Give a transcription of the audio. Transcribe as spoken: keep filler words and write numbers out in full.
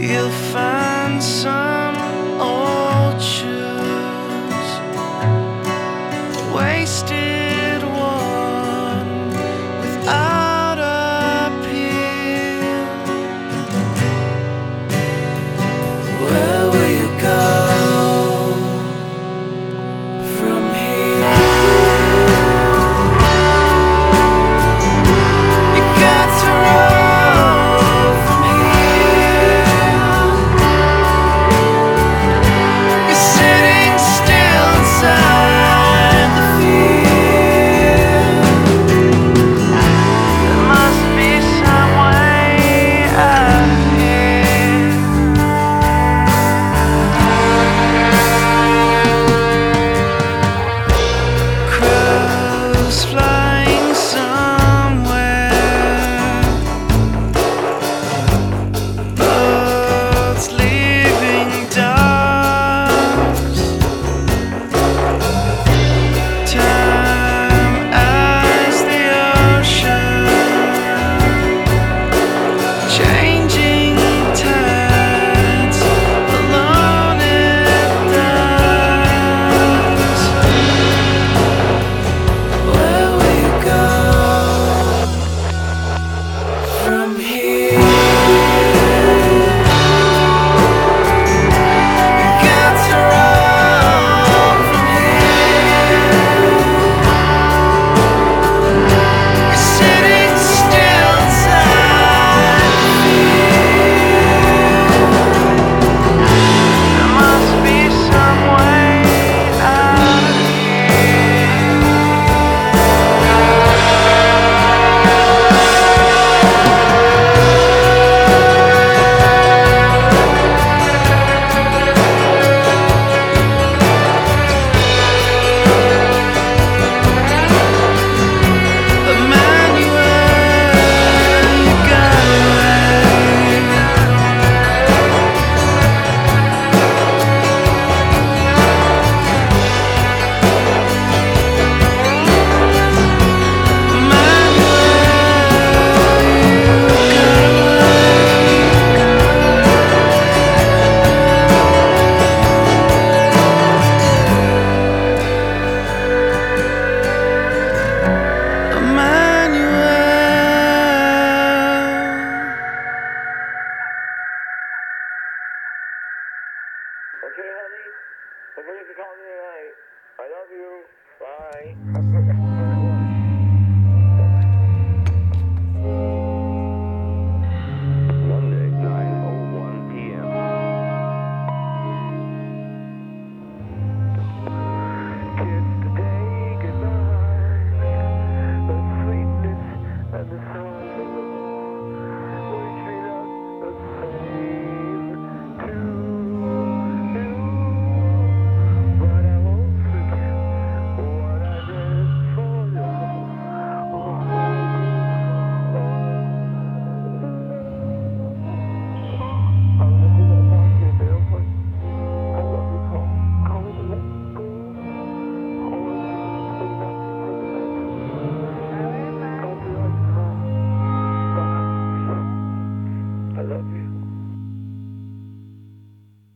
You'll find some old shoes, wasted one without appeal. Where will you go from here? You got to run from here. You're sitting still inside the field. There must be some way out of here. Crows flying somewhere, birds leaving dogs. Time as the ocean, changing tides, alone it does. Where will you go from here? You got to run from here. You're sitting still inside the field. There must be some way out of here. Emmanuel, you got away. Okay, honey. Don't forget to call me tonight. I love you. Bye.